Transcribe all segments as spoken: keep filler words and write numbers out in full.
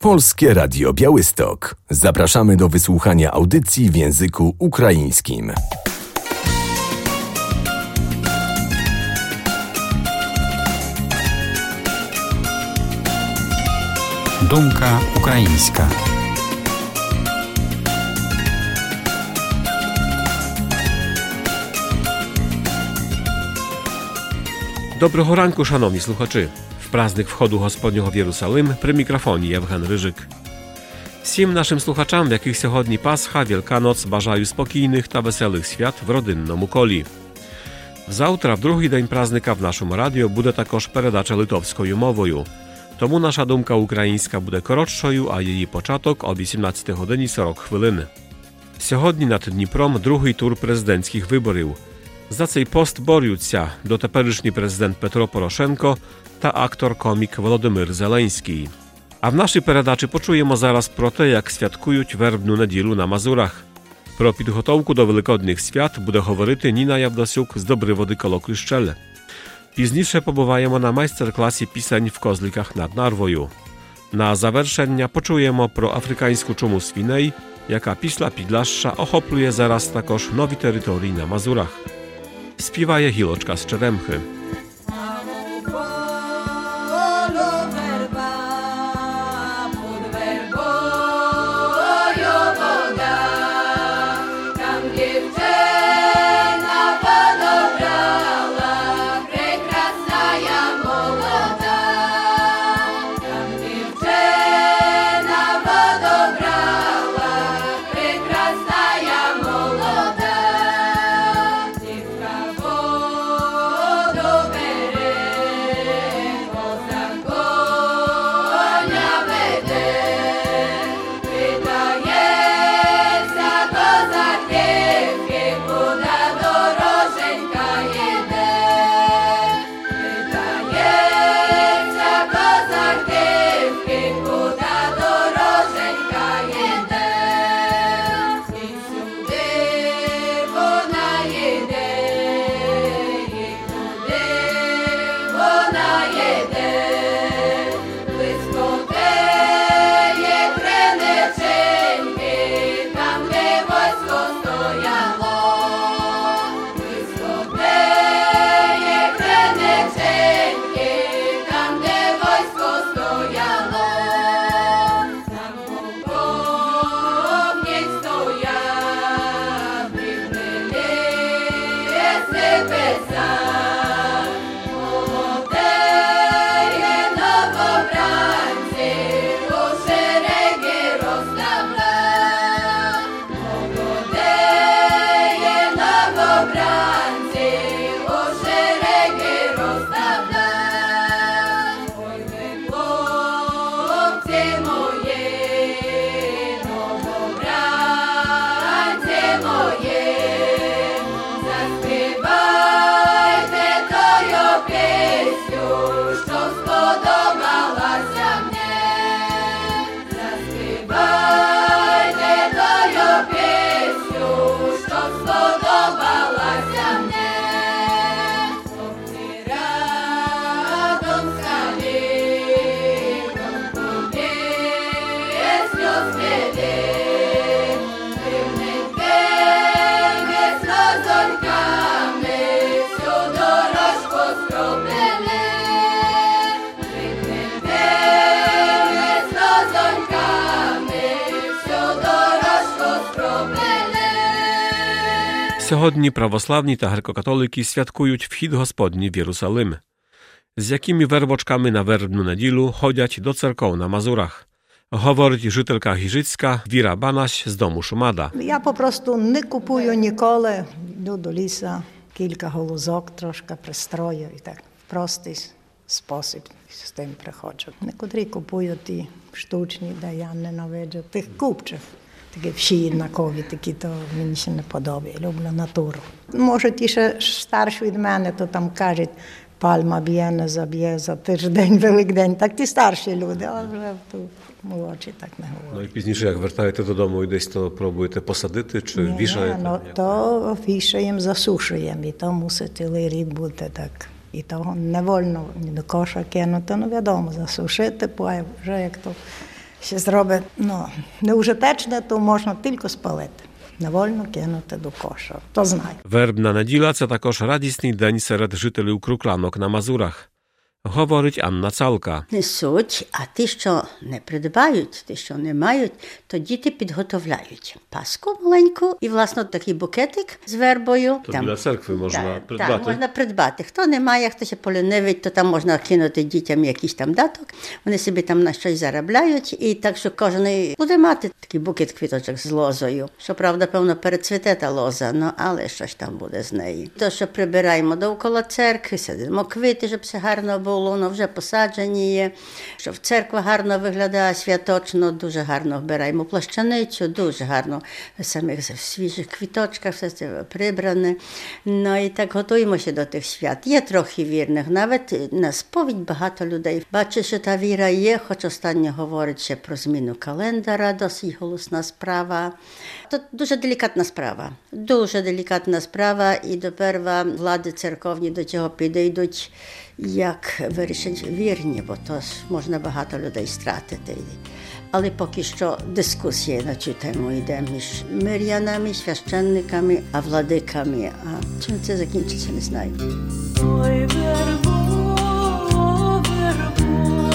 Polskie Radio Białystok. Zapraszamy do wysłuchania audycji w języku ukraińskim. Думка українська. Доброго ранку, шановні слухачі. В праздник входу Господнього в Єрусалим при мікрофоні Євген Рижик. Всім нашим слухачам, в яких сьогодні Пасха, Wielkanoc, бажаю спокійних та веселих свят в родинному колі. Завтра, в другий день праздника, в нашому радіо буде також передача литовською мовою. Тому наша думка українська буде коротшою, а її початок о вісімнадцятій годині сорок хвилин. Сьогодні над Дніпром другий тур президентських виборів. За цей пост борються дотеперішній президент Петро Порошенко та актор-комік Володимир Зеленський. А в нашій передачі почуємо зараз про те, як святкують вербну неділю на Мазурах. Про підготовку до великодних свят буде говорити Ніна Явдосюк з Добриводи коло Кліщель. Пізніше побуваємо на майстер-класі пісень в Козликах над Нарвою. На завершення почуємо про африканську чуму свиней, яка після Підляшша охоплює зараз також нові території на Мазурах. Співає Гілочка з Черемхи. Сьогодні православні та греко-католики святкують вхід Господній в Єрусалим. З якими вербочками на вербну неділю ходять до церков на Мазурах? Говорить жителька Гіжицька Віра Банась з дому Шумада. Я попросту не купую ніколи. Йду до ліса, кілька голузок трошки пристрою і так в простий спосіб з тим приходжу. Некотрі купують ті штучні, де я ненавиджу тих купчих. Такі всі однакові, такі, то мені ще не подобає. Люблю натуру. Може, ті ще старші від мене, то там кажуть, пальма б'є, не заб'є за тиждень, Великдень. Так ті старші люди, але вже тут молодші так не говорять. Ну і пізніше, як вертаєте додому і десь, то пробуєте посадити чи Ні, вішаєте? Ну, то вішаємо, засушуємо, і то мусить цілий рік бути так. І того не вольно ні до коша кинути, ну, відомо, засушити, а вже як то Ще зробить, ну, неужитечне, то можна тільки спалити. Не вольно кинути до коша. То знає. Вербна неділя – це також радісний день серед жителів Крукланок на Мазурах. Говорить Анна Цалка. Несуть, а ті, що не придбають, ті, що не мають, то діти підготовляють паску маленьку і, власне, такий букетик з вербою. To tam, dla cerkwy można так, придбати. Так, можна придбати. Хто не має, хто ще полінивить, то там можна кинути дітям якийсь там даток. Вони собі там на щось заробляють. І так, що кожен буде мати такий букет квіточок з лозою. Щоправда, певно, перецвіте та лоза, ну, але щось там буде з неї. То, що прибираємо довкола церкви, садимо квіти, щоб все гарно було. Воно вже посаджені є, щоб церква гарно виглядає святочно, дуже гарно вбираємо плащаницю, дуже гарно в самих свіжих квіточках все це прибране. Ну і так готуємося до тих свят. Є трохи вірних, навіть на сповідь багато людей. Бачить, що та віра є, хоч останнє говорить ще про зміну календаря, досить голосна справа. То дуже делікатна справа, дуже делікатна справа і доперва влади церковні до цього підійдуть, як вирішать вірні, бо то можна багато людей стратити. Але поки що дискусія на цю тему йде між мирянами, священниками, а владиками. А чим це закінчиться, не знаю. Ой, вербо, вербо,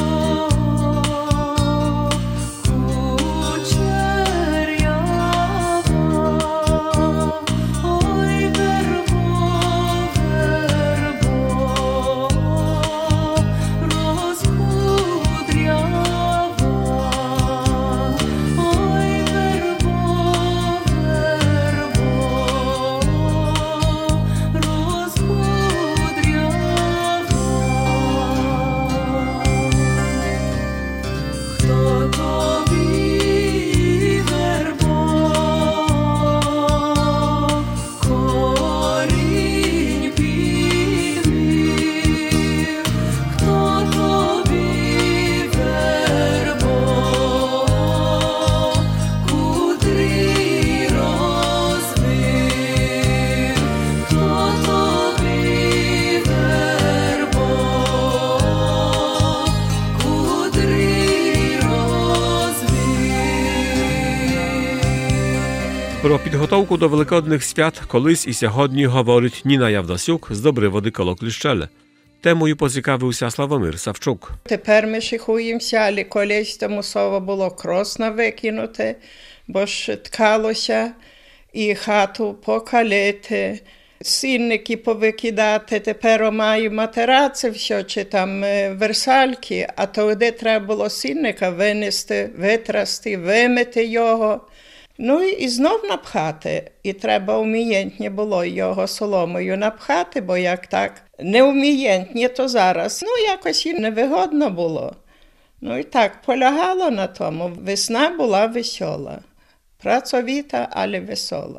Про підготовку до великодних свят колись і сьогодні говорить Ніна Явдосюк з Добриводи коло Кліщеле. Темою поцікавився Славомир Савчук. Тепер ми шикуємося, але колись то мусово було кросно викинути, бо ж ткалося, і хату покалити, сінники повикидати. Тепер маю матераци все, чи там версальки, а тоді треба було сінника винести, витрасти, вимити його. Ну і знов напхати, і треба умієнтні було його соломою напхати, бо як так неумієнтні, то зараз, ну якось і невигодно було. Ну і так полягало на тому, весна була весела, працьовита, але весела.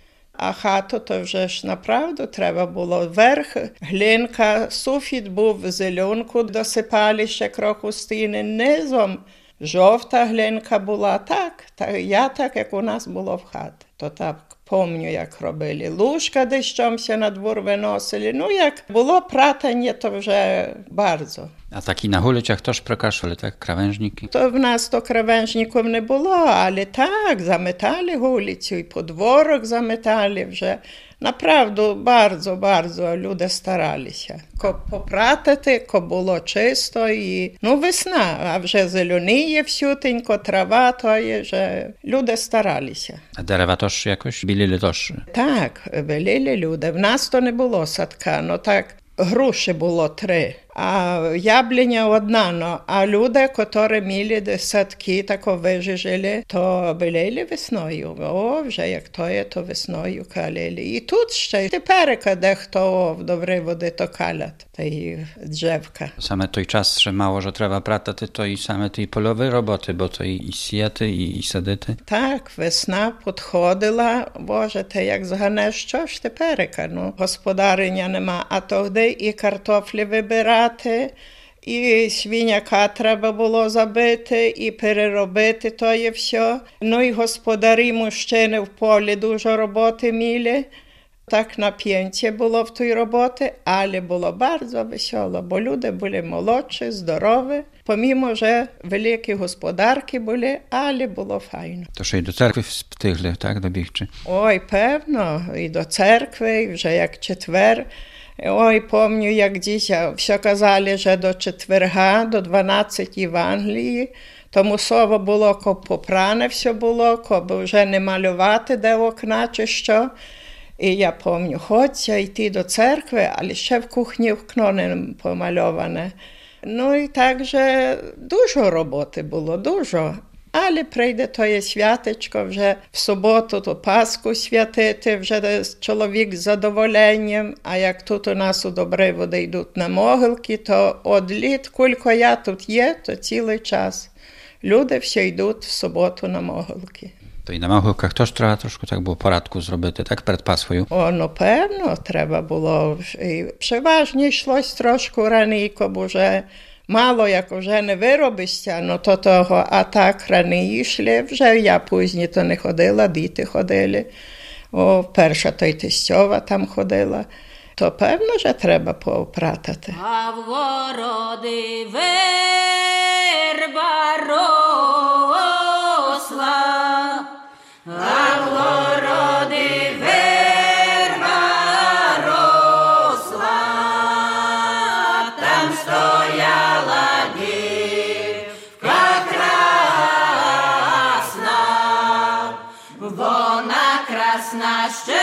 А хату то вже ж направду треба було верх, глинка, суфіт був, зеленку досипали ще кроху стіни, низом. Жовта глинка була так, та я так, як у нас було в хаті. То так пам'ятаю, як робили. Лужка десь чомся на двор виносили. Ну, як було пратання, то вже bardzo. A taki na huliciach też prakaszali, tak? Krawężniki? То в нас то кравенжників не було, але так, заметали вулицю, і подворок заметали вже. Направду, bardzo, bardzo люди старалися. Ко попратити, ко було чисто і, ну, весна, а вже зеленіє всютенько, трава, то є, вже люди старалися. A derewa też jakoś bilili też? Так, велили люди. В нас то не було садка, ну так, груші було три. А яблуня одна, no, а люди, які мали садки, тако вижили, то білили весною. О, вже як то є, то весною калили. І тут ще, тепер, дехто в Добриводи то калять, та й дrzewka. Same той час, że mało, że trzeba pratati, to i same tej polowej roboty, bo to i, i siety, i, i sadити. Так, весна підходила, боже, те як зганеш, що ж тепер, ну, господариня нема, а тоді і картофлі вибирати, і свиняка треба було забити, і переробити то є все. Ну і господарі мужчини в полі дуже роботи мали. Так нап'єнці було в тій роботі, але було дуже весело, бо люди були молодші, здорові. Помімо вже великі господарки були, але було файно. То ще й до церкви встигли, так, добігти? Ой, певно, і до церкви, і вже як четвер. Ой, помню, як дітя все казали, що до четверга, до дванадцять Євангелії, тому слово було, ко попране все було, ко вже не малювати де окна чи що. І я пам'ятаю, хочеться йти до церкви, але ще в кухні вікно не помальоване. Ну і так же дуже роботи було, дуже. Але прийде тоє святечко вже в суботу, то Пасху святити, вже чоловік з задоволенням. А як тут у нас у Добриводі йдуть на могилки, то од літ, кілько я тут є, то цілий час. Люди всі йдуть в суботу на могилки. То і на могилках теж треба трошки так було порадку зробити, так, перед Пасхою? О, ну, певно, треба було. І переважно йшлось трошки ранійко, бо вже мало, як вже не виробишся, ну то того, а так рані йшли, вже я пізні то не ходила, діти ходили. О, перша то й тестьова там ходила. То певно, що треба попратати. А в городи верба росла, а в городи верба росла, там стояла дівка красна, вона красна ще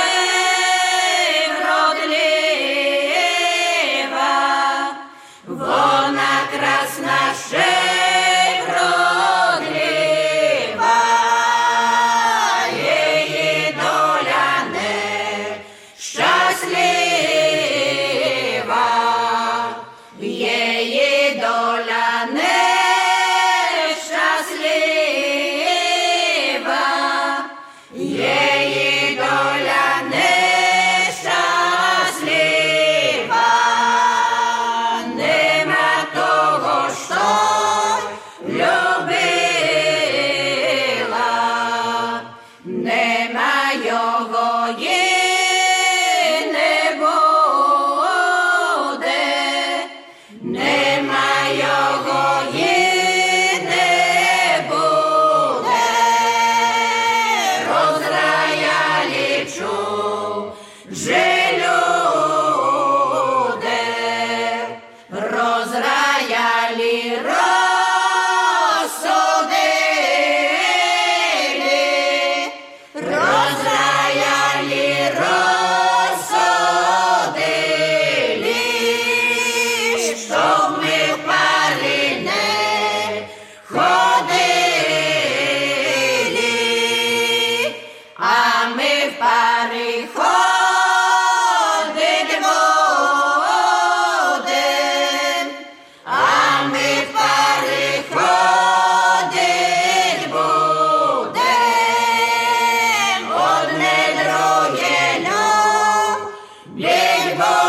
вродлива, вона красна ще вродлива, її доля нещаслива, її доля нещаслива, її доля нещаслива, нема того, що любила, нема його і не буде, нема його і не буде, розрая лічу, же люди, розраялі розсудили, розраялі розсудили, щоб ми в парі не ходили, а ми в парі ходить будем, а ми в парі ходить будем, одне друге любить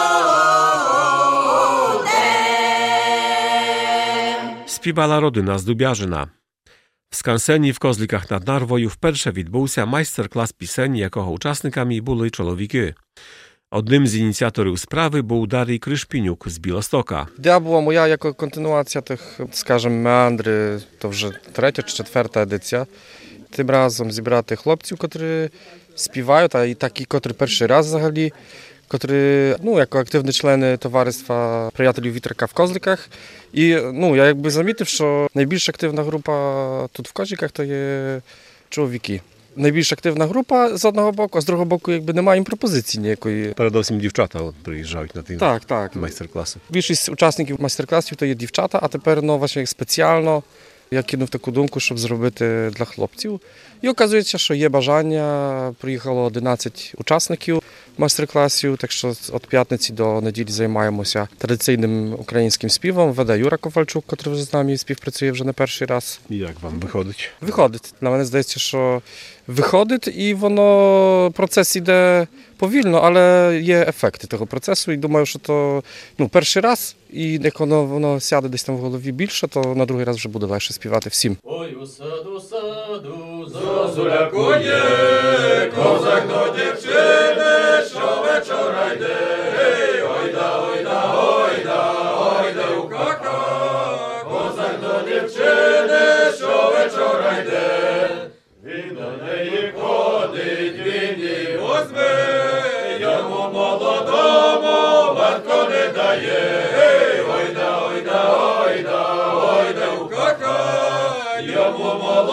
будем. Співала родина з Дубяжина. В Скансені в Козликах nad Narвою вперше відбувся майстер-клас пісень, якого учасниками були чоловіки. Одним з ініціаторів справи був Дарій Кришпінюк з Білостока. Ідея була моя як континуація тих, скажімо, меандри, то вже третя чи четверта едиція. Тим разом зібрати хлопців, котрі співають, а і такі, котрі перший раз взагалі, котрі, ну, як активні члени товариства приятелів вітрика в Козликах. І, ну, я якби замітив, що найбільш активна група тут в Козликах то є чоловіки. Найбільш активна група з одного боку, а з другого боку якби немає їм пропозиції ніякої. Передовсім дівчата от приїжджають на ті Так, так. майстер-класи. Більшість учасників майстер-класів то є дівчата, а тепер, ну, власне, спеціально я кинув таку думку, щоб зробити для хлопців. І оказується, що є бажання. Приїхало одинадцять учасників майстер-класів, так що від п'ятниці до неділі займаємося традиційним українським співом. Веде Юра Ковальчук, який вже з нами співпрацює вже не перший раз. І як вам виходить? Виходить. Для мене здається, що виходить, і воно, процес іде повільно, але є ефекти того процесу. І думаю, що то, ну, перший раз, і як воно, воно сяде десь там в голові більше, то на другий раз вже буде легше співати всім. Ой, у саду, саду, зозуля кує, козак до дівчини, що вечора йде. Ой, да, ой, да, ой, да, ой, да, у кака, козак до дає, ей, ойда, ойда, ойда, ойда у кака, йому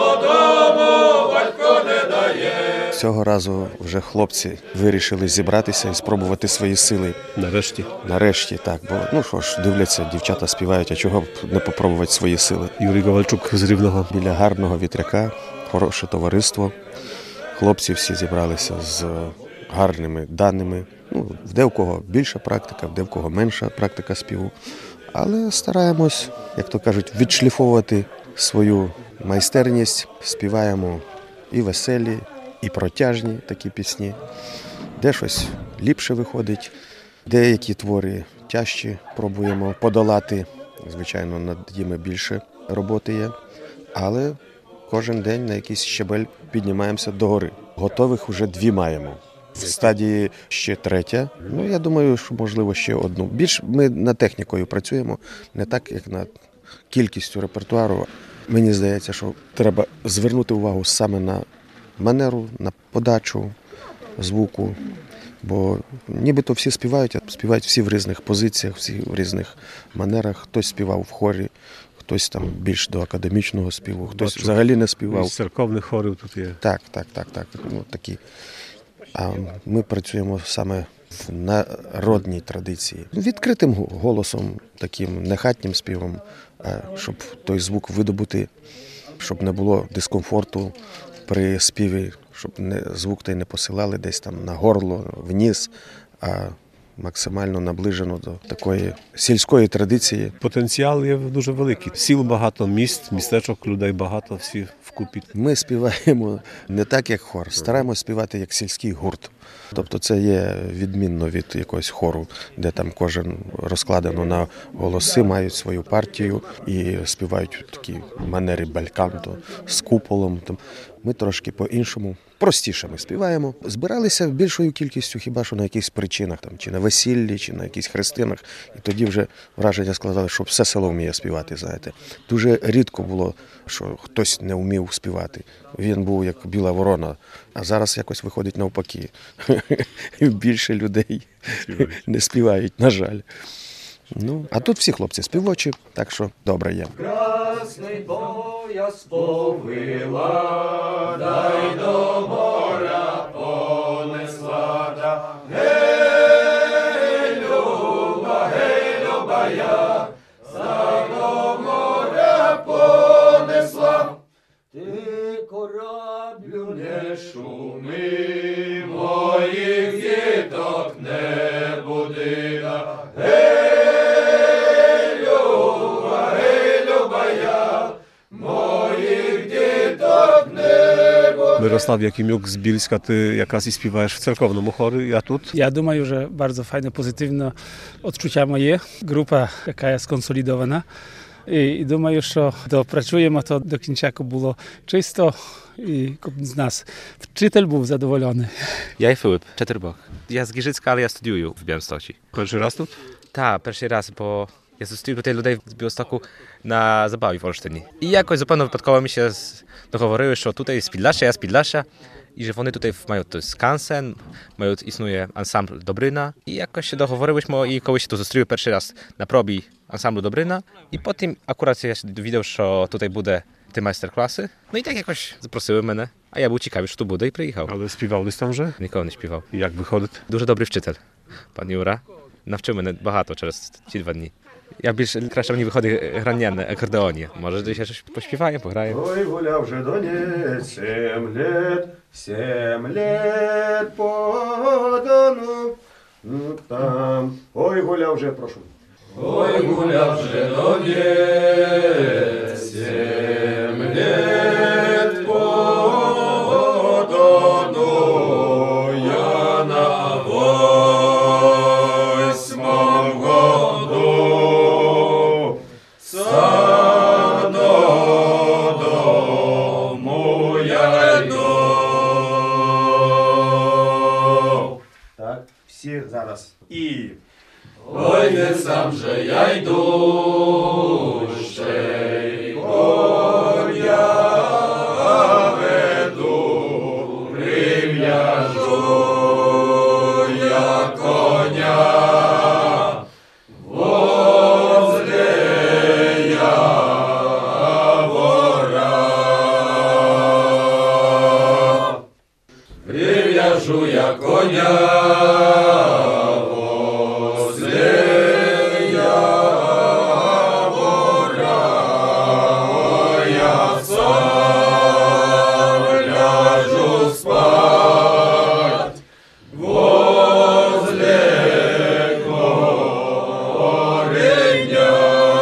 молодому батько не дає. Цього разу вже хлопці вирішили зібратися і спробувати свої сили. Нарешті. Нарешті, так. Бо, ну що ж, дивляться, дівчата співають, а чого б не попробувати свої сили. Юрій Ковальчук з Рівного. Біля гарного вітряка, хороше товариство. Хлопці всі зібралися з гарними даними. Ну, де в кого більша практика, де в кого менша практика співу. Але стараємось, як то кажуть, відшліфовувати свою майстерність. Співаємо і веселі, і протяжні такі пісні. Де щось ліпше виходить, деякі твори тяжчі пробуємо подолати. Звичайно, над ними більше роботи є. Але кожен день на якийсь щебель піднімаємося догори. Готових вже дві маємо. В стадії ще третя. Ну, я думаю, що, можливо, ще одну. Більш ми над технікою працюємо, не так, як над кількістю репертуару. Мені здається, що треба звернути увагу саме на манеру, на подачу звуку. Бо нібито всі співають, а співають всі в різних позиціях, всі в різних манерах. Хтось співав в хорі, хтось там більш до академічного співу, хтось Бачу, взагалі не співав. З церковних хорів тут є. Так, так, так, так. Ну, такі. А ми працюємо саме в народній традиції. Відкритим голосом, таким нехатнім співом, щоб той звук видобути, щоб не було дискомфорту при співі, щоб не, звук той не посилали десь там на горло, вниз, а максимально наближено до такої сільської традиції. Потенціал є дуже великий. Сіл багато, міст, містечок, людей багато, всі вкупі. Ми співаємо не так, як хор, стараємося співати як сільський гурт. Тобто це є відмінно від якогось хору, де там кожен розкладено на голоси, мають свою партію і співають в такій манері бельканто з куполом. Ми трошки по-іншому, простіше ми співаємо. Збиралися більшою кількістю хіба що на якихось причинах, там, чи на весіллі, чи на якихось хрестинах. І тоді вже враження складали, що все село вміє співати, знаєте. Дуже рідко було, що хтось не вмів співати. Він був як біла ворона, а зараз якось виходить навпаки. Більше людей не співають, на жаль. Ну, а тут всі хлопці співочі, так що добре є. Красний пояс повила, дай до моря понесла, да. Гей, люба, гей, люба я, за до моря понесла. Ти кораблю не шуми, моїх діток не буди, да. Мирослав Jakimiuk z Bielska, ty якраз і співаєш в церковному хорі, а тут? Я думаю, że bardzo fajne, pozytywne odczucia moje. Grupa, jaka jest skonsolidowana. I, i думаю, що допрацюємо то до кінця було чисто і кожен з нас. Вчитель був задоволений. Я і Филип Четербок. Я з Гіжицька, але я студію в Białymstocie. Перший раз тут? Так, перший раз, бо я зустрів tutaj людей з Białymstoku на забаві в Олштині. І якось зупинно випадково ми ще договорили, що тут є з Підляшша, я з Підляшша, і що вони тут мають той скансен, мають, існує ансамбль Добрина. І якось ще договорилися, і коли ще тут зустріли перший раз на пробі ансамблю Добрина, і потім акурат я ще довідав, що тут буде ті майстер-класи. Ну і так якось запросили мене, а я був цікавий, що тут буде, і приїхав. Але співав десь там вже? Ніколи не співав. І як виходить? Дуже добрий вчитель, пан Юра. Навчив мене багато через ці два дні. Я більш краще мені виходить грання на акордеоні. Може, ти ще щось поспіваємо, пограємо? Ой, гуляв вже до нє сім літ, сім літ по Дону, ну там. Ой, гуляв вже, прошу. Ой, гуляв вже до нє сім літ по Дону, я на восьмом году. Сам додому я йду. Так, всі зараз. І. Ой, не сам же я йду, ще й коня веду, прив'яжу я коня. чуя коня возле явора, я сам ляжу спать возле кореня.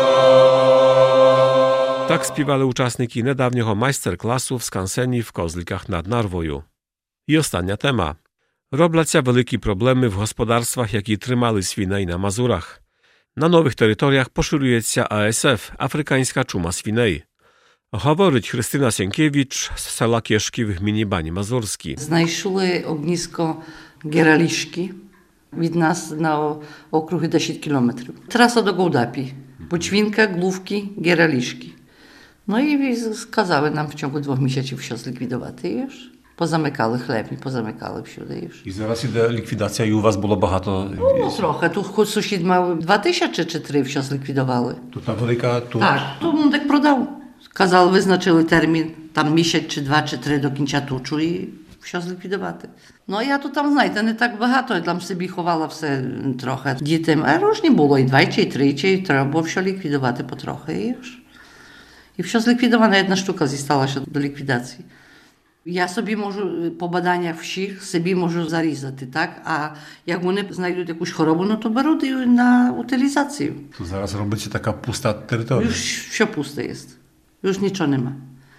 Так співали учасники недавнього майстер-класу в скансені в Козликах nad Narвою. І остання тема. Робляться великі проблеми в господарствах, які тримали свиней на Мазурах. На нових територіях поширюється А С Ф – африканська чума свиней. Говорить Христина Сенкевич з села Кішки в гміні Бані Мазурські. Знайшли огнізко Гералішки від нас на округи десять кілометрів. Траса до Голдапі. Почвінка, Глувки, Гералішки. Ну і сказали нам в чому двох місяців що зліквідувати. І ж позамикали хлебні, позамикали всюди. І зараз іде ліквідація, і у вас було багато? Ну, трохи. Тут хоч сусід мав два тисячі чи три, що зліквідували. Тут на велика... Тут... Так, тут ну, так продав. Казали, визначили термін, там місяць чи два, чи три до кінця тучу і що зліквідувати. Ну, а я тут там, знаєте, не так багато, я там собі ховала все трохи дітям. А рожні було і двічі, і тричі, і треба було все ліквідувати потрохи. І ж. І все зліквідована одна штука зісталася до ліквідації. Я собі можу по баданнях всіх, собі можу зарізати, так? А як вони знайдуть якусь хворобу, ну то беруть її на утилізацію. Тут зараз робиться така пуста територія. Już все пусте є. Już нічого нема.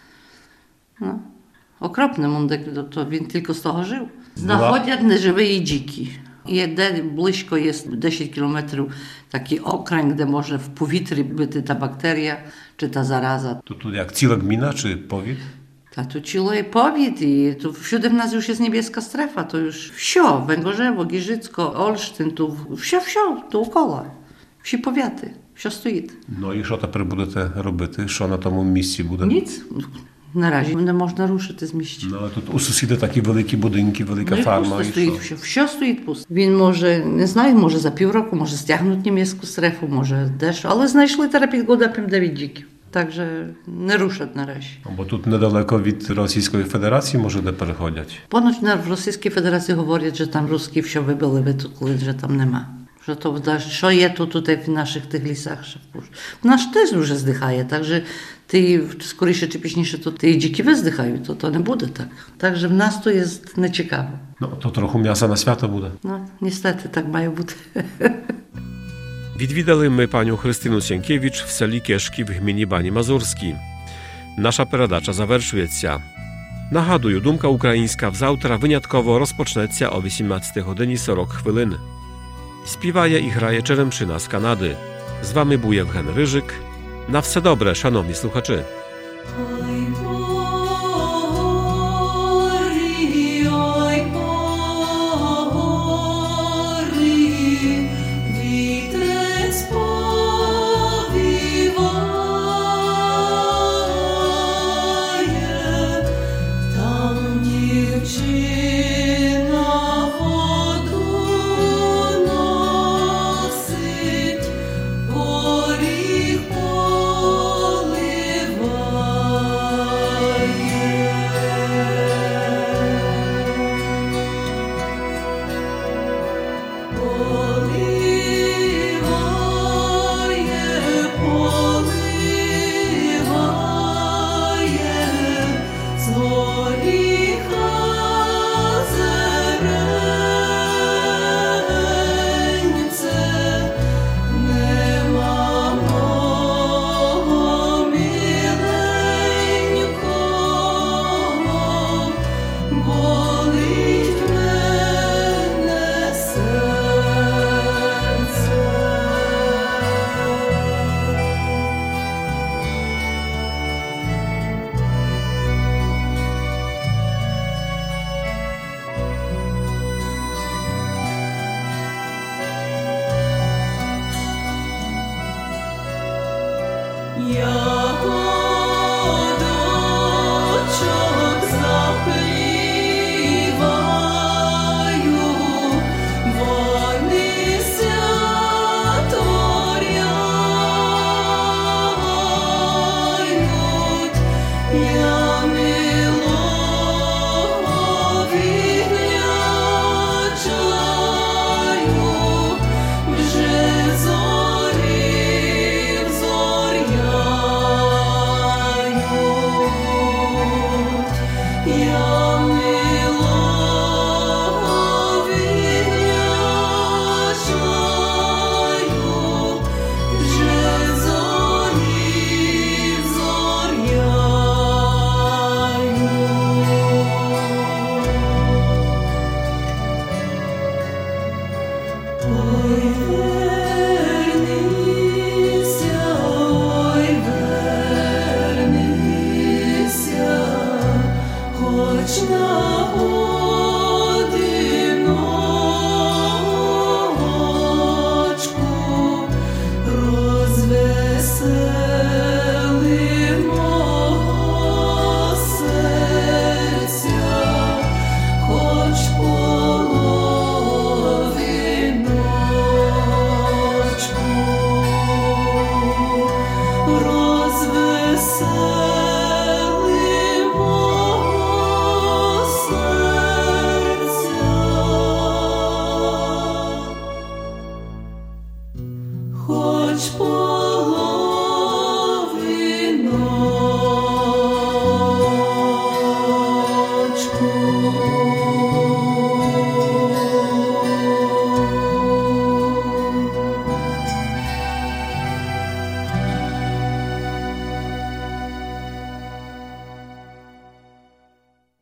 Ну, окропний мундик, то він тільки з того жив. Знаходять неживі і дикі. І де близько є десять кілометрів такий окраїн, де може в повітрі бути та бактерія чи та зараза. То тут як ціла гміна чи повіт? Та тут цілий повіт і тут всюди в нас już jest niebieska strefa, to już все, Węgorzewo, Giżycko, Olsztyn, tu все, все, dookoła, всі повіти, все стоїть. Ну і що тепер будете робити? Що на тому місці буде? Ніц. Наразі не можна рушити з місця. Ну, але тут у сусіда такі великі будинки, велика ну, фарма. Пусто стоїть, все, все стоїть пусто. Він може, не знаю, може за півроку, може стягнути німецьку стрефу, може дещо, але знайшли зараз під Голдапем дев'ять діків. Так же не рушать наразі. Бо тут недалеко від Російської Федерації, може, де переходять? Поноч в Російській Федерації говорять, що там русські все вибили, витукли, що там нема. Що, то, що є тут, тут в наших тих лісах? Наш теж вже здихає, так же ти скоріше чи пізніше тут ті діки виздихають, то, то не буде так. Так же в нас то є нецікаво. Ну, то трохи м'яса на свято буде. Ну, niestety, так має бути. Відвідали ми пані Христину Сенкевич в селі Кішки в гміні Бані Мазурські. Наша передача завершується. Нагадую, думка українська взавтра винятково розпочнеться о вісімнадцятій годині сорок хвилин. Співає і грає Черемшина з Канади. З вами був Євген Рижик. На все добре, шановні слухачі. Ягодочок заплів хоч на